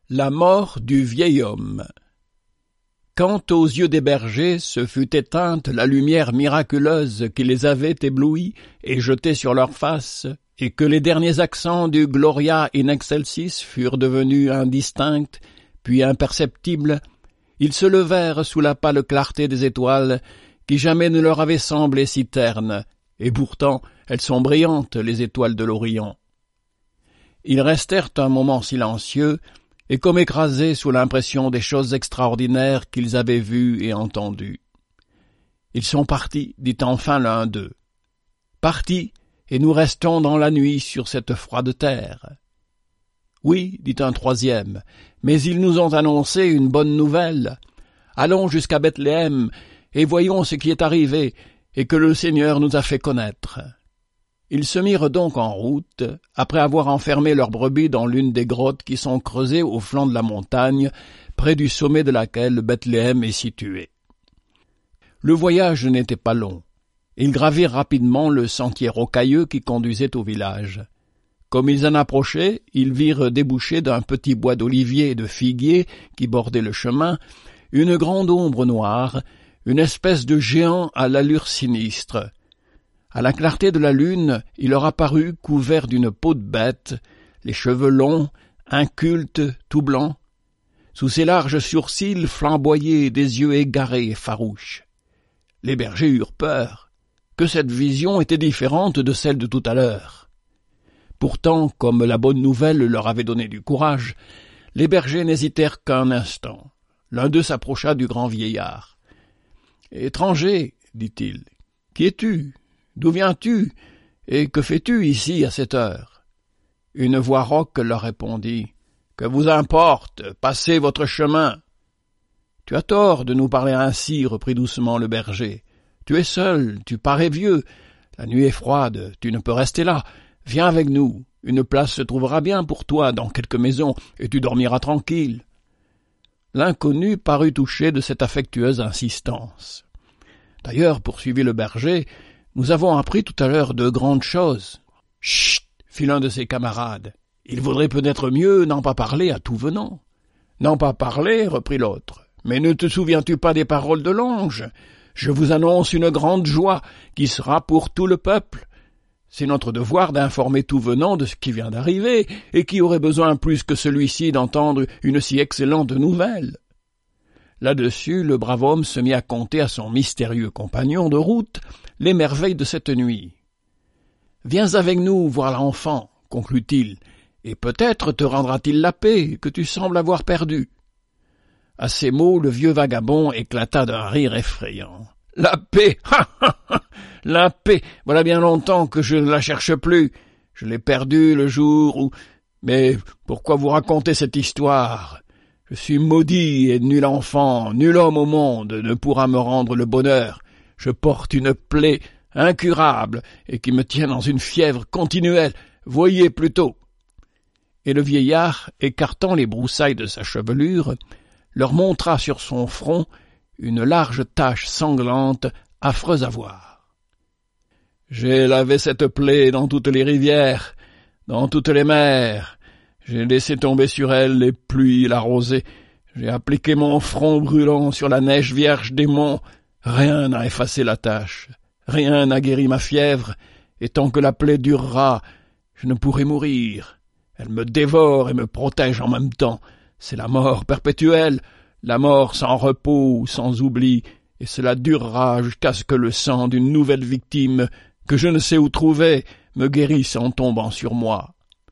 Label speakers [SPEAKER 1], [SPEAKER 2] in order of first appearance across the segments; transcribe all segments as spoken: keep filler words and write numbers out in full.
[SPEAKER 1] La mort du vieil homme. Quand aux yeux des bergers se fut éteinte la lumière miraculeuse qui les avait éblouis et jetés sur leurs faces, et que les derniers accents du Gloria in excelsis furent devenus indistincts, puis imperceptibles, ils se levèrent sous la pâle clarté des étoiles, qui jamais ne leur avaient semblé si ternes, et pourtant elles sont brillantes, les étoiles de l'Orient. Ils restèrent un moment silencieux, et comme écrasés sous l'impression des choses extraordinaires qu'ils avaient vues et entendues. « Ils sont partis, dit enfin l'un d'eux. Partis, et nous restons dans la nuit sur cette froide terre. »« Oui, dit un troisième, mais ils nous ont annoncé une bonne nouvelle. Allons jusqu'à Bethléem, et voyons ce qui est arrivé, et que le Seigneur nous a fait connaître. » Ils se mirent donc en route, après avoir enfermé leurs brebis dans l'une des grottes qui sont creusées au flanc de la montagne, près du sommet de laquelle Bethléem est située. Le voyage n'était pas long. Ils gravirent rapidement le sentier rocailleux qui conduisait au village. Comme ils en approchaient, ils virent déboucher d'un petit bois d'oliviers et de figuiers qui bordait le chemin, une grande ombre noire, une espèce de géant à l'allure sinistre. À la clarté de la lune, il leur apparut couvert d'une peau de bête, les cheveux longs, incultes, tout blancs. Sous ses larges sourcils flamboyaient des yeux égarés et farouches. Les bergers eurent peur, que cette vision était différente de celle de tout à l'heure. Pourtant, comme la bonne nouvelle leur avait donné du courage, les bergers n'hésitèrent qu'un instant. L'un d'eux s'approcha du grand vieillard. « Étranger, dit-il, qui es-tu ? D'où viens-tu, et que fais-tu ici à cette heure ?» Une voix rauque leur répondit. « Que vous importe, passez votre chemin. »« Tu as tort de nous parler ainsi, reprit doucement le berger. Tu es seul, tu parais vieux, la nuit est froide, tu ne peux rester là. Viens avec nous, une place se trouvera bien pour toi dans quelque maison, et tu dormiras tranquille. » L'inconnu parut touché de cette affectueuse insistance. « D'ailleurs, poursuivit le berger, nous avons appris tout à l'heure de grandes choses. »« Chut !» fit l'un de ses camarades. « Il vaudrait peut-être mieux n'en pas parler à tout venant. »« N'en pas parler, reprit l'autre. Mais ne te souviens-tu pas des paroles de l'ange ? Je vous annonce une grande joie qui sera pour tout le peuple. C'est notre devoir d'informer tout venant de ce qui vient d'arriver et qui aurait besoin plus que celui-ci d'entendre une si excellente nouvelle. » Là-dessus, le brave homme se mit à conter à son mystérieux compagnon de route les merveilles de cette nuit. « Viens avec nous voir l'enfant, conclut-il, et peut-être te rendra-t-il la paix que tu sembles avoir perdue. » À ces mots, le vieux vagabond éclata d'un rire effrayant. « La paix, ha, ha, ha, la paix, voilà bien longtemps que je ne la cherche plus. Je l'ai perdue le jour où... Mais pourquoi vous raconter cette histoire ? Je suis maudit et nul enfant, nul homme au monde ne pourra me rendre le bonheur. Je porte une plaie incurable et qui me tient dans une fièvre continuelle. Voyez plutôt. » Et le vieillard, écartant les broussailles de sa chevelure, leur montra sur son front une large tache sanglante, affreuse à voir. « J'ai lavé cette plaie dans toutes les rivières, dans toutes les mers. J'ai laissé tomber sur elle les pluies et la rosée. J'ai appliqué mon front brûlant sur la neige vierge des monts. Rien n'a effacé la tache. Rien n'a guéri ma fièvre. Et tant que la plaie durera, je ne pourrai mourir. Elle me dévore et me protège en même temps. C'est la mort perpétuelle, la mort sans repos, sans oubli, et cela durera jusqu'à ce que le sang d'une nouvelle victime, que je ne sais où trouver, me guérisse en tombant sur moi. »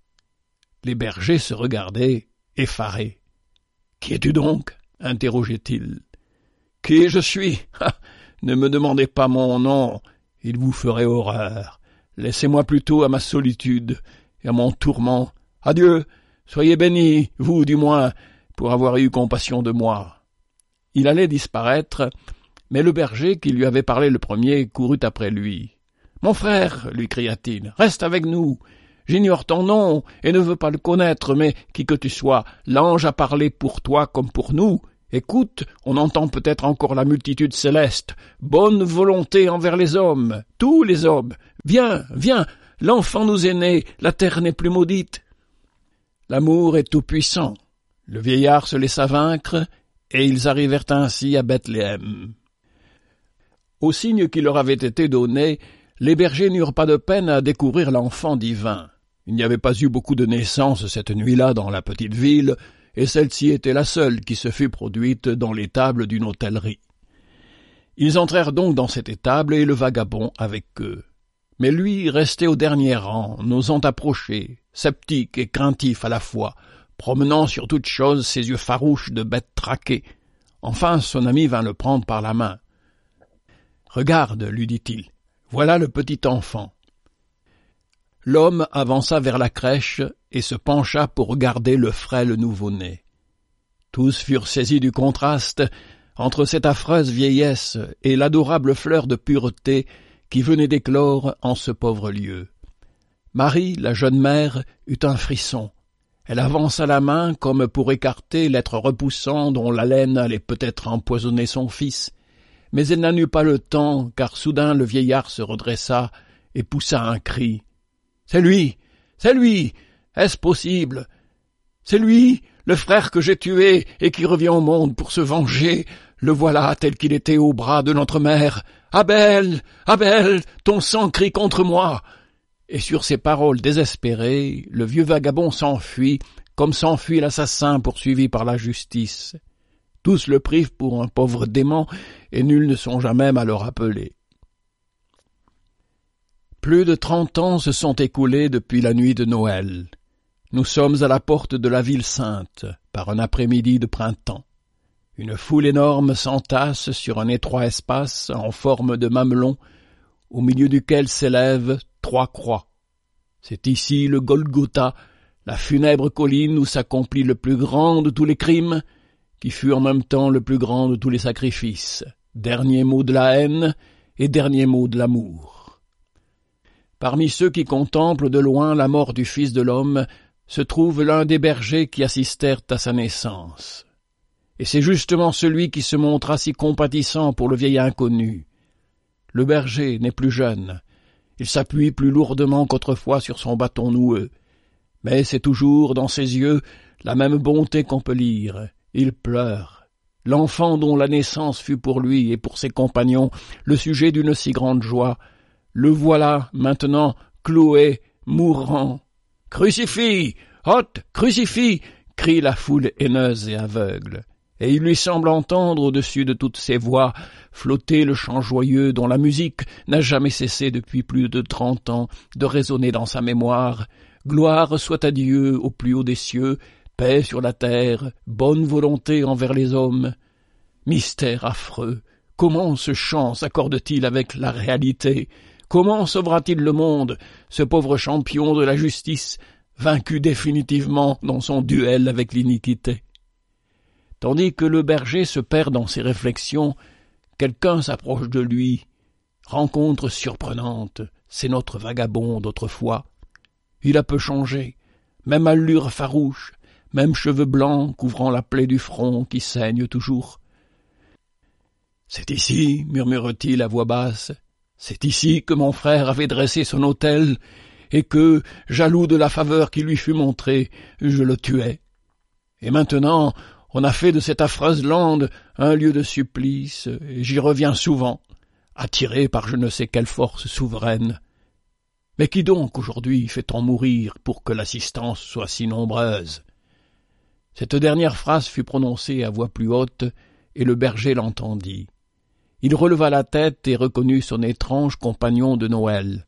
[SPEAKER 1] Les bergers se regardaient, effarés. « Qui es-tu donc ?» interrogeait-il. « Qui je suis ? Ah, ne me demandez pas mon nom, il vous ferait horreur. Laissez-moi plutôt à ma solitude et à mon tourment. Adieu, soyez bénis, vous du moins, pour avoir eu compassion de moi. » Il allait disparaître, mais le berger qui lui avait parlé le premier courut après lui. « Mon frère, lui cria-t-il, reste avec nous. J'ignore ton nom et ne veux pas le connaître, mais qui que tu sois, l'ange a parlé pour toi comme pour nous. Écoute, on entend peut-être encore la multitude céleste. Bonne volonté envers les hommes, tous les hommes. Viens, viens, l'enfant nous est né, la terre n'est plus maudite. L'amour est tout-puissant. Le vieillard se laissa vaincre, et ils arrivèrent ainsi à Bethléem. Au signe qui leur avait été donné, les bergers n'eurent pas de peine à découvrir l'enfant divin. Il n'y avait pas eu beaucoup de naissances cette nuit-là dans la petite ville, et celle-ci était la seule qui se fût produite dans l'étable d'une hôtellerie. Ils entrèrent donc dans cette étable et le vagabond avec eux. Mais lui restait au dernier rang, n'osant approcher, sceptique et craintif à la fois, promenant sur toute chose ses yeux farouches de bête traquée. Enfin son ami vint le prendre par la main. « Regarde, lui dit-il, voilà le petit enfant. » L'homme avança vers la crèche et se pencha pour regarder le frêle nouveau-né. Tous furent saisis du contraste entre cette affreuse vieillesse et l'adorable fleur de pureté qui venait d'éclore en ce pauvre lieu. Marie, la jeune mère, eut un frisson. Elle avança la main comme pour écarter l'être repoussant dont l'haleine allait peut-être empoisonner son fils, mais elle n'en eut pas le temps, car soudain le vieillard se redressa et poussa un cri. « C'est lui! C'est lui! Est-ce possible? C'est lui, le frère que j'ai tué et qui revient au monde pour se venger. Le voilà tel qu'il était au bras de notre mère. Abel! Abel! Ton sang crie contre moi! » Et sur ces paroles désespérées, le vieux vagabond s'enfuit, comme s'enfuit l'assassin poursuivi par la justice. Tous le privent pour un pauvre dément, et nul ne songea même à le rappeler. Plus de trente ans se sont écoulés depuis la nuit de Noël. Nous sommes à la porte de la ville sainte, par un après-midi de printemps. Une foule énorme s'entasse sur un étroit espace en forme de mamelon, au milieu duquel s'élèvent trois croix. C'est ici le Golgotha, la funèbre colline où s'accomplit le plus grand de tous les crimes, qui fut en même temps le plus grand de tous les sacrifices, dernier mot de la haine et dernier mot de l'amour. Parmi ceux qui contemplent de loin la mort du Fils de l'homme se trouve l'un des bergers qui assistèrent à sa naissance. Et c'est justement celui qui se montra si compatissant pour le vieil inconnu. Le berger n'est plus jeune, il s'appuie plus lourdement qu'autrefois sur son bâton noueux, mais c'est toujours dans ses yeux la même bonté qu'on peut lire. Il pleure. L'enfant dont la naissance fut pour lui et pour ses compagnons le sujet d'une si grande joie, le voilà maintenant cloué, mourant. « Crucifie! Hôte, crucifie !» crie la foule haineuse et aveugle. Et il lui semble entendre au-dessus de toutes ces voix flotter le chant joyeux dont la musique n'a jamais cessé depuis plus de trente ans de résonner dans sa mémoire. Gloire soit à Dieu au plus haut des cieux, paix sur la terre, bonne volonté envers les hommes. Mystère affreux, comment ce chant s'accorde-t-il avec la réalité? Comment sauvera-t-il le monde, ce pauvre champion de la justice, vaincu définitivement dans son duel avec l'iniquité? Tandis que le berger se perd dans ses réflexions, quelqu'un s'approche de lui. Rencontre surprenante, c'est notre vagabond d'autrefois. Il a peu changé, même allure farouche, même cheveux blancs couvrant la plaie du front qui saigne toujours. « C'est ici, murmure-t-il à voix basse, c'est ici que mon frère avait dressé son autel, et que, jaloux de la faveur qui lui fut montrée, je le tuais. Et maintenant, on a fait de cette affreuse lande un lieu de supplice, et j'y reviens souvent, attiré par je ne sais quelle force souveraine. Mais qui donc aujourd'hui fait-on mourir pour que l'assistance soit si nombreuse ?» Cette dernière phrase fut prononcée à voix plus haute, et le berger l'entendit. Il releva la tête et reconnut son étrange compagnon de Noël.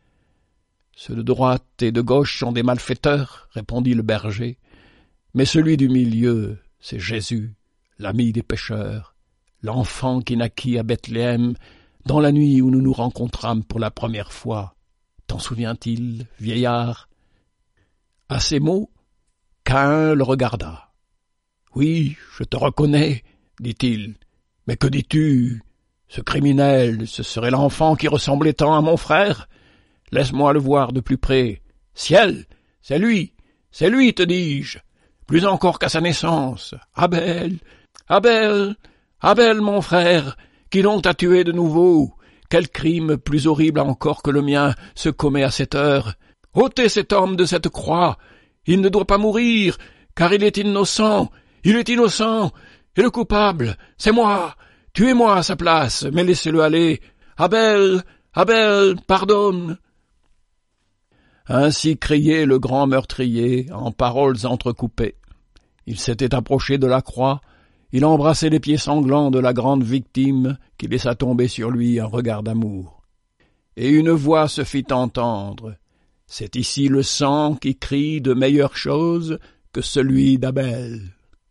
[SPEAKER 1] « Ceux de droite et de gauche sont des malfaiteurs, » répondit le berger, « mais celui du milieu, c'est Jésus, l'ami des pécheurs, l'enfant qui naquit à Bethléem dans la nuit où nous nous rencontrâmes pour la première fois. T'en souvient-il, vieillard ?» À ces mots, Caïn le regarda. « Oui, je te reconnais, dit-il, mais que dis-tu? Ce criminel, ce serait l'enfant qui ressemblait tant à mon frère? Laisse-moi le voir de plus près. Ciel, c'est lui, c'est lui, te dis-je, plus encore qu'à sa naissance. Abel, Abel, Abel, mon frère, qui donc t'a tué de nouveau? Quel crime plus horrible encore que le mien se commet à cette heure? Ôtez cet homme de cette croix, il ne doit pas mourir, car il est innocent, il est innocent, et le coupable, c'est moi. Tuez-moi à sa place, mais laissez-le aller. Abel, Abel, pardonne. » Ainsi criait le grand meurtrier, en paroles entrecoupées. Il s'était approché de la croix, il embrassait les pieds sanglants de la grande victime qui laissa tomber sur lui un regard d'amour. Et une voix se fit entendre. C'est ici le sang qui crie de meilleures choses que celui d'Abel.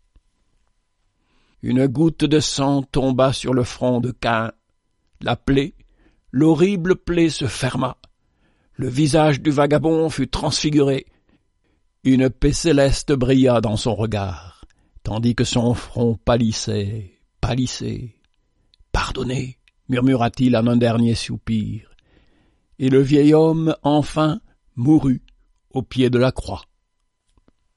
[SPEAKER 1] Une goutte de sang tomba sur le front de Caïn. La plaie, l'horrible plaie se ferma. Le visage du vagabond fut transfiguré. Une paix céleste brilla dans son regard, tandis que son front pâlissait, pâlissait. « Pardonnez » murmura-t-il en un dernier soupir. Et le vieil homme, enfin, mourut au pied de la croix.